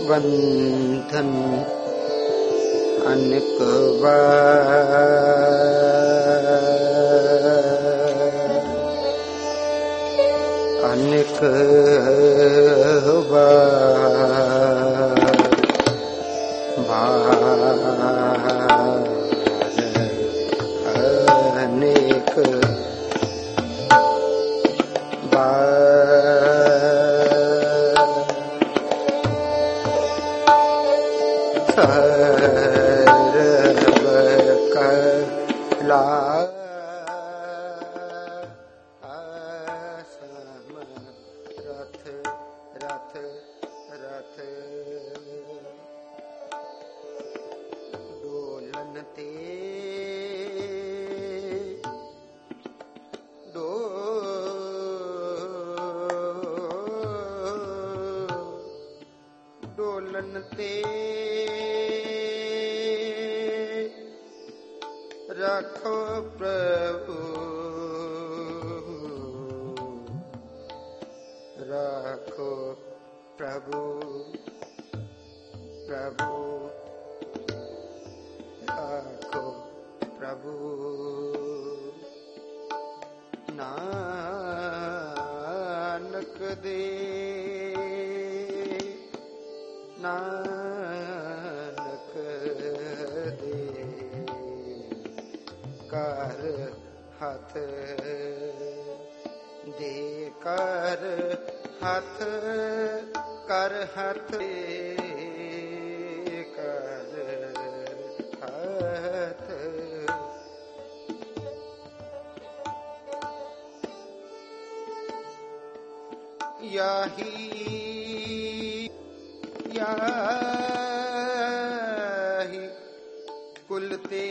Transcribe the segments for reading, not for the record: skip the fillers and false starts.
बंधन अनेक अनेक अनेक रखो प्रभु रखो प्रभु प्रभु रखो प्रभु नानक दे नानक दे कर हाथ दे कर हाथ कर हाथ कर हाथ याही याही कुलते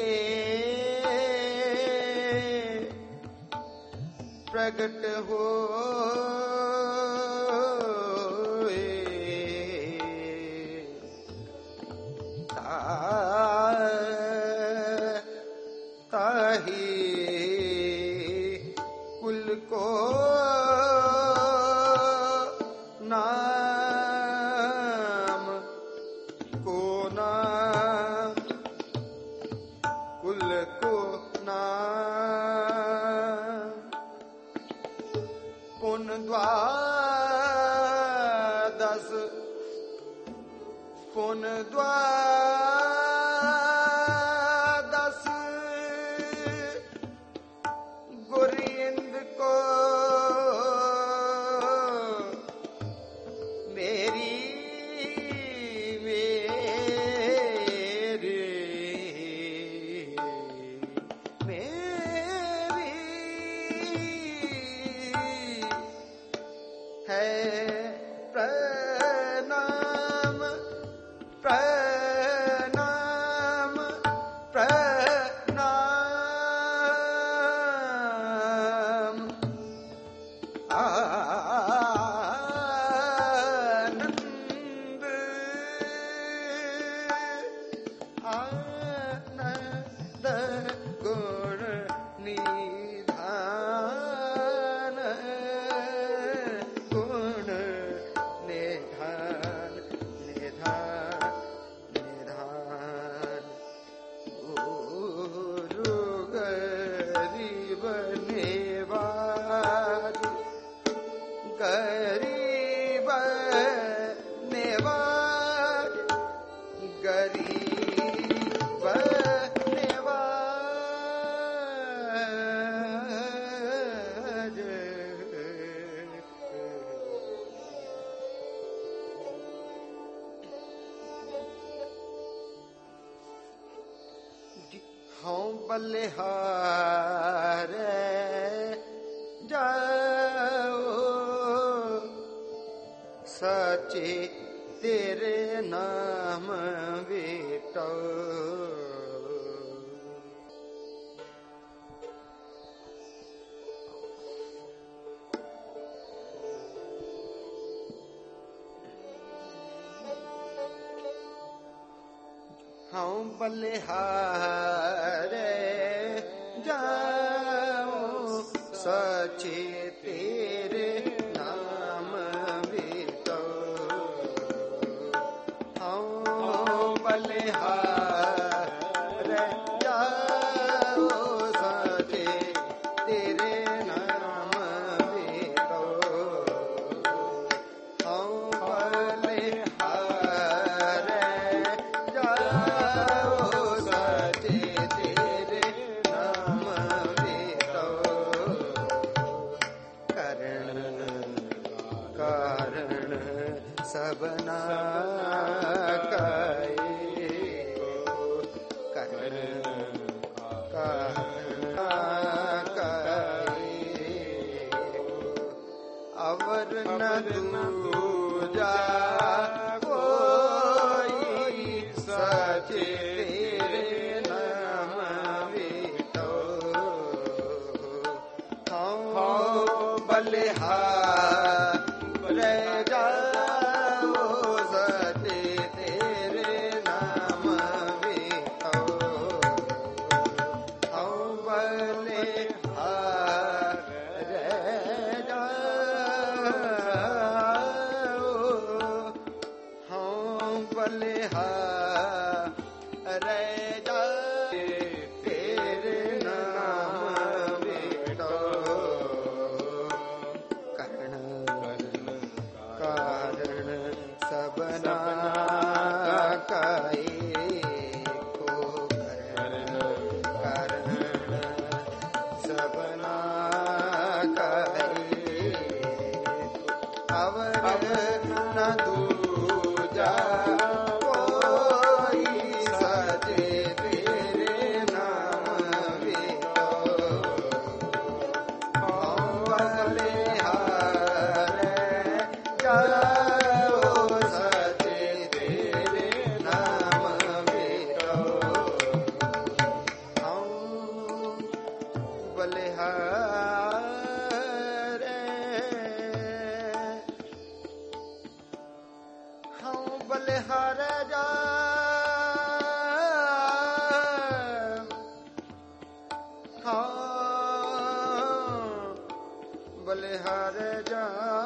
प्रगट हो ताही कुल को नाम को नाम कुल को नाम पुन द्वादश पुन द्वादश गोरिंद को मेरी है प्रणाम प्रणाम प्रणाम आनंद आनंद गुण निधान गुण निधान निधान निधान गुरु गरीब नेवाज गरीब नेवाज गरीब नेवाज हाँ बलिहार जाओ सचे तेरे नाम बेटो हाँ बलिहार जाओ सचे तेरे नाम बेटो न दूजा कोई सचे तेरे नाम विटो हूँ बलिहार जाओ सचे तेरे नाम विटो हूँ बलिहार बलिहार जा तेरे नाम विटो कर्ण कारण सबना काई को कारण सबना काई अवर न दूजा बलिहार जा बलिहार जा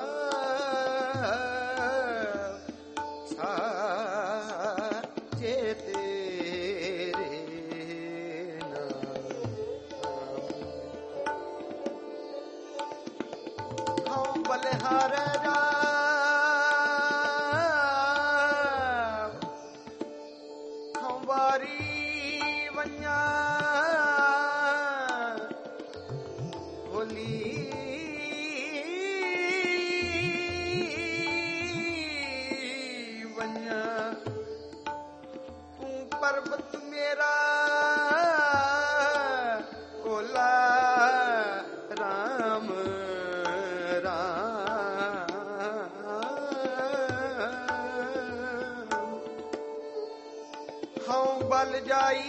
साचे तेरे नाम बलिहार जा पर्वत मेरा ओला राम राम हाँ बल जाई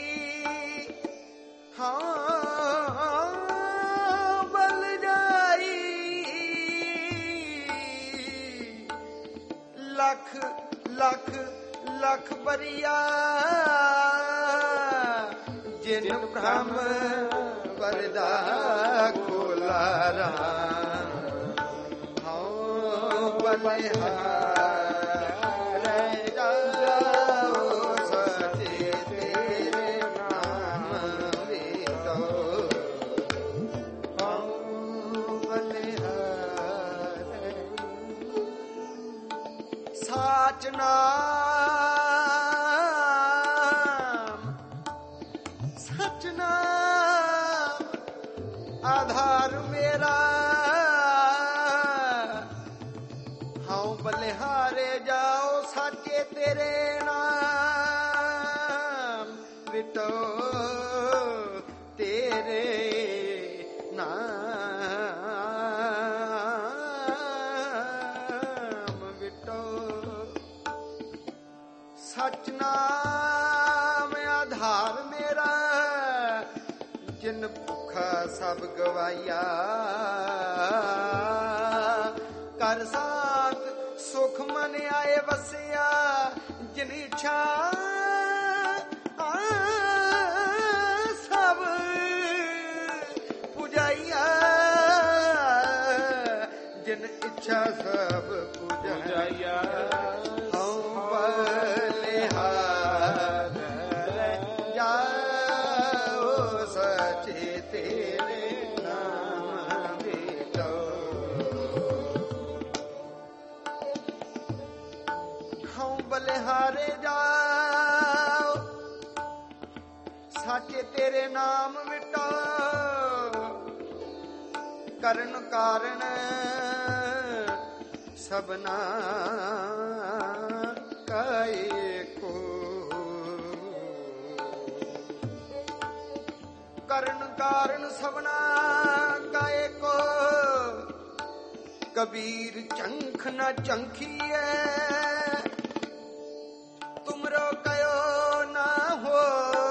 हाँ बल जाई लख लख लख बरिया जिन ब्रह्म वरदा कोलारा हाँ बलिहार जाओ सचे तेरे नाम विटो हाँ बलिहार साचना आधार मेरा हाँ बलिहारे जाओ साचे तेरे नाम विटो तेरे नाम विटो सच नाम आधार मेरा जिन भुखा सब गवाया कर साथ सुख मन आए वसिया जिन इच्छा सब पुजाइया जिन इच्छा सब पुजाइया बलिहारे जाओ साचे तेरे नाम विटो करण कारण सबना काए को करण कारण सबना काए को कबीर चंख न चंखिए, तुमरो कयो न हो।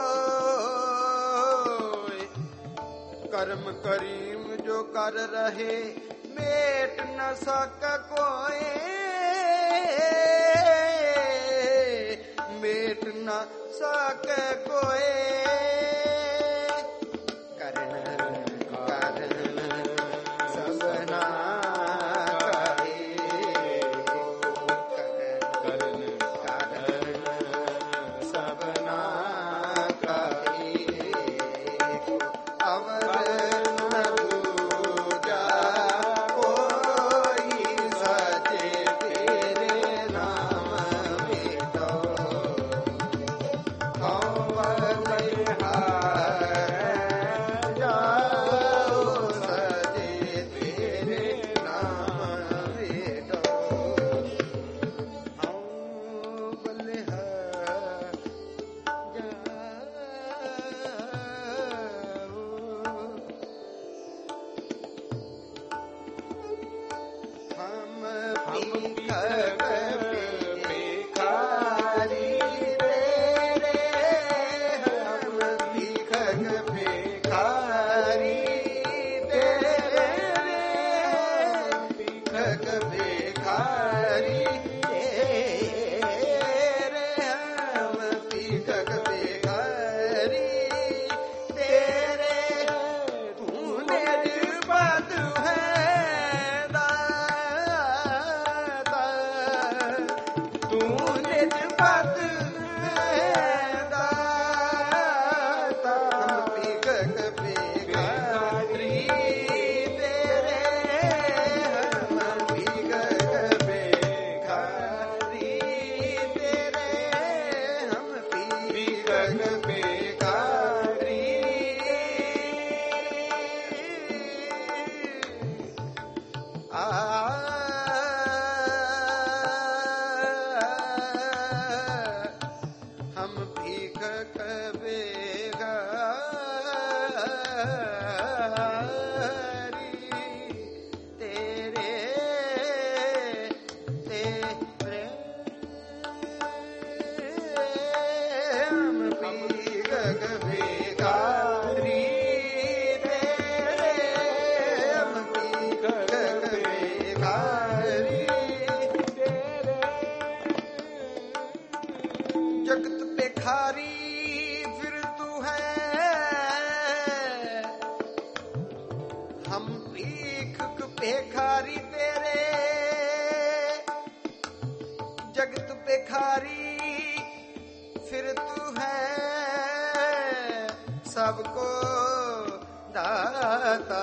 कर्म करीम जो कर रहे, मेट न सक कोई, मेट न सक कोई। सबको दाता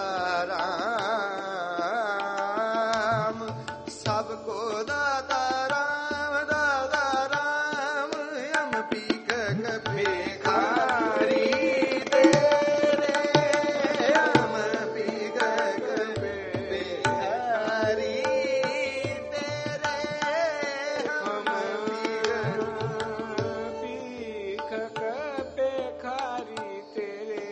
राम, सबको दाता राम, दाता राम। हम पीक भिखारी तेरे, हम पीक भिखारी तेरे, हम पीक भिखारी तेरे।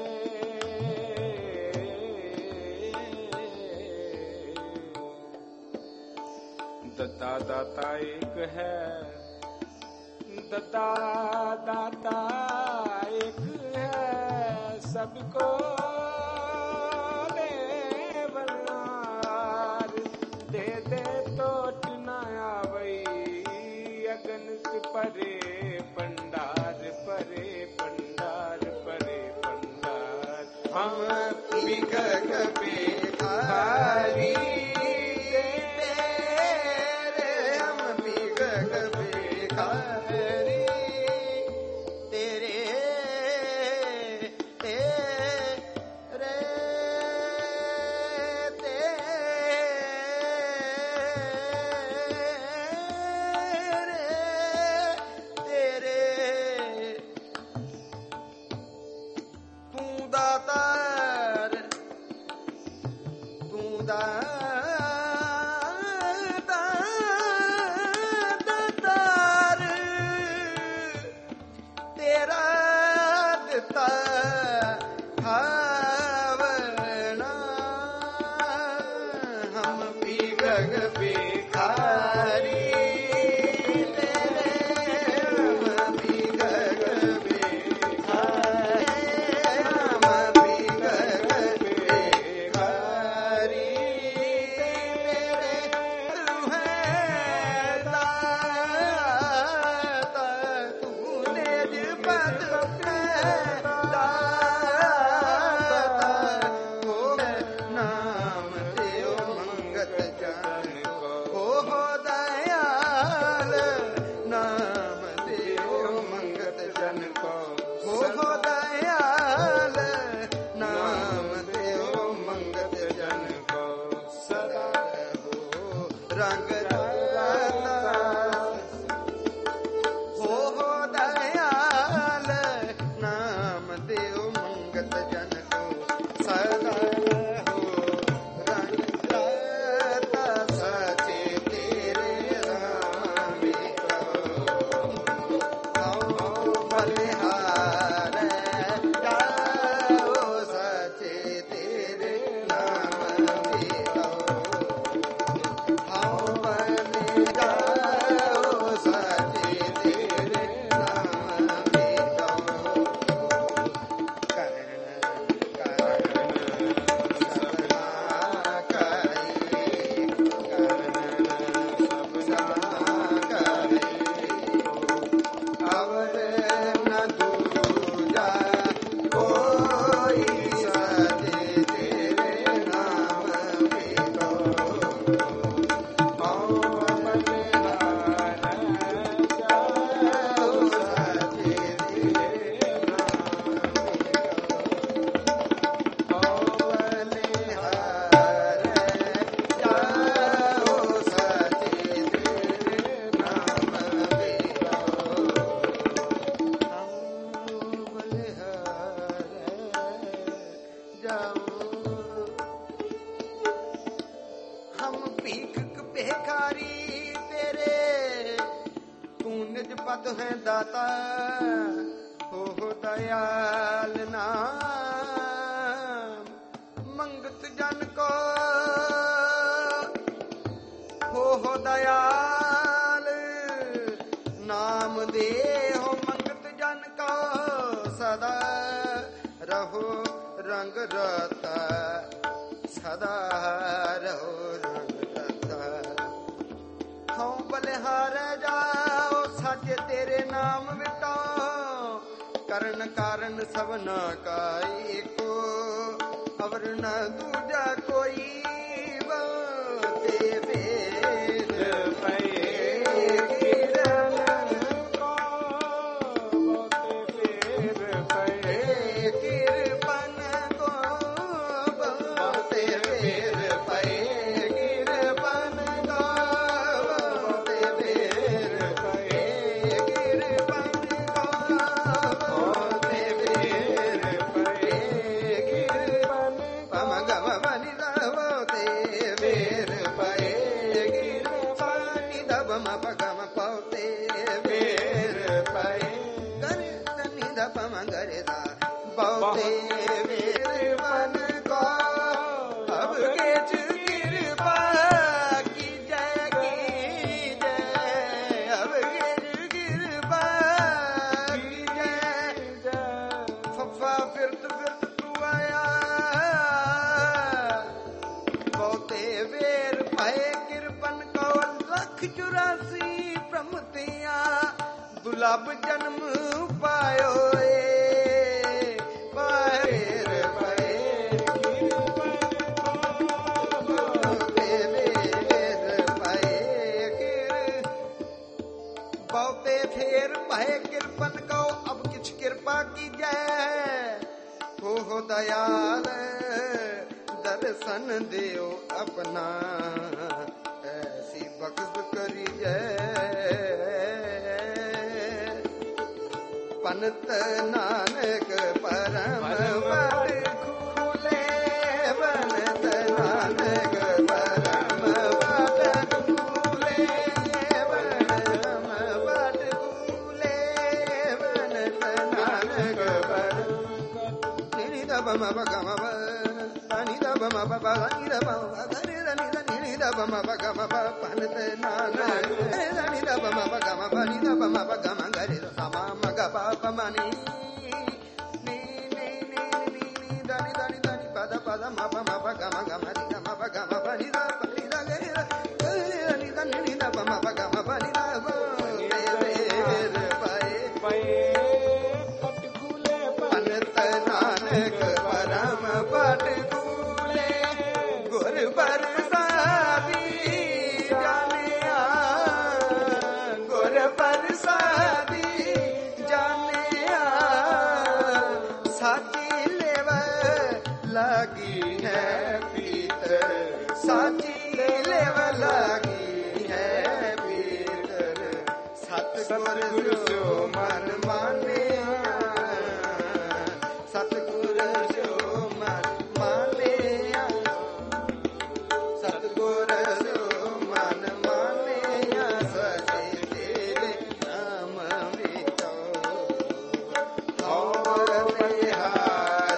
दत्ता दाता एक है, दत्ता दाता एक है, सबको देवनार दे दे टोट न आवई, अगन से परे पंडार, परे पंडार, परे पंडार। हम पीक भिखारी हम भी तुहें दाता हो दयाल नाम मंगत जन को हो दयाल नाम दे हो मंगत जन को सदा रहो रंग रता सदा रहो रंग रता हूँ बलिहार जाओ सच तेरे नाम विटो करण कारण सबना का एको अवर न दूजा कोई दुर्लभ जन्म पायो पाएर पाए बहुते फेर पाए कृपन को अब किछ कृपा की जय हो दयाल दर्शन देओ अपना ऐसी बख्श करी जय पनत नानक परम पद खुले बनत नानक परम पद खुले परम पद खुले बनत नानक परम निनि दब म गम नि दब म ब नि दब नि नि दब म गम पनत नानक नि दब म गम नि दब म गम गरे समा पाप मनी नी नी नी नी नी दनि दनि दनि पद पद म प म प ग म ग म रि ग म प ग म प नि द प नि द गे नि द नि द प म प ग म प नि द ब वेर पाए पाए पट खुले पनत नानक परम पट खुले गुर बरसाती जानिया गुर बरसाती लगी है पीतर साची लेव लगी है पीतर सतगुर जो मन माने सतगुर जो मन माने सतगुर जो मन माने सचे तेरे नाम वितो और बिहार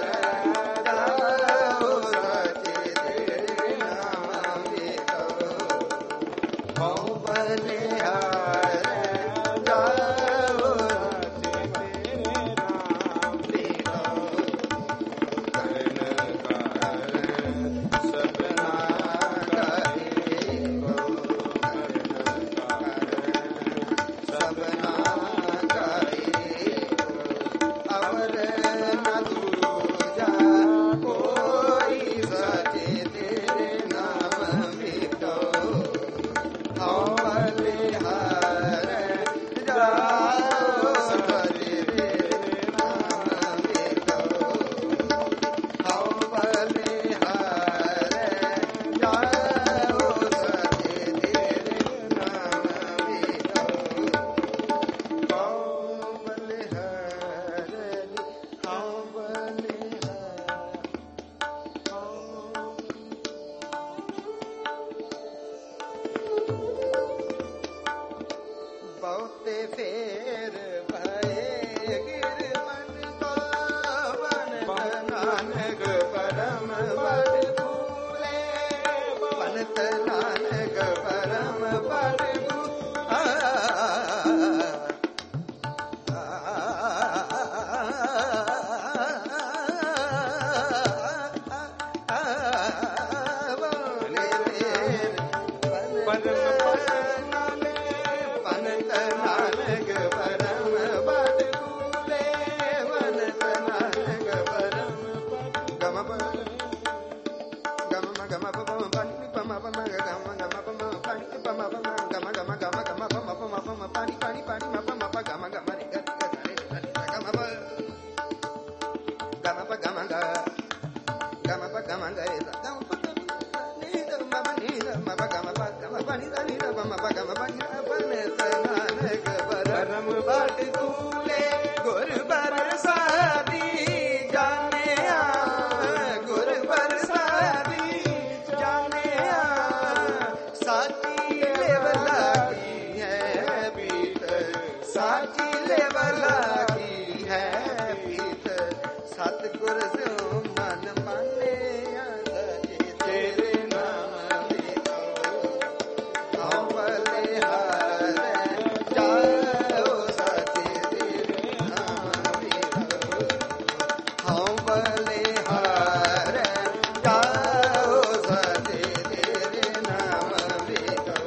सतगुर सिंह मन मानिया सचे तेरे नाम वितो हूँ बलिहारे जाओ सचे तेरे नाम वितो हूँ बलिहारे जाओ सचे तेरे नाम वितो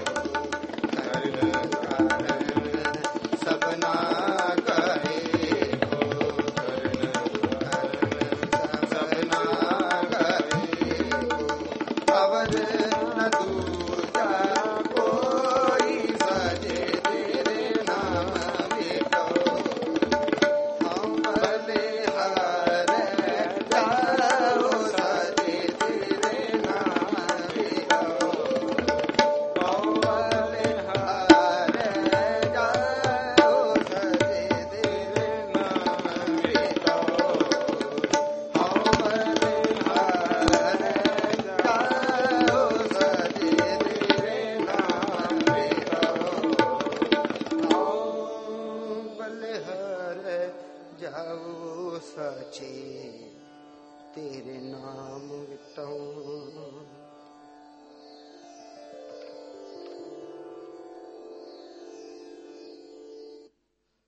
सबना जाओ सचे तेरे नाम वितऊं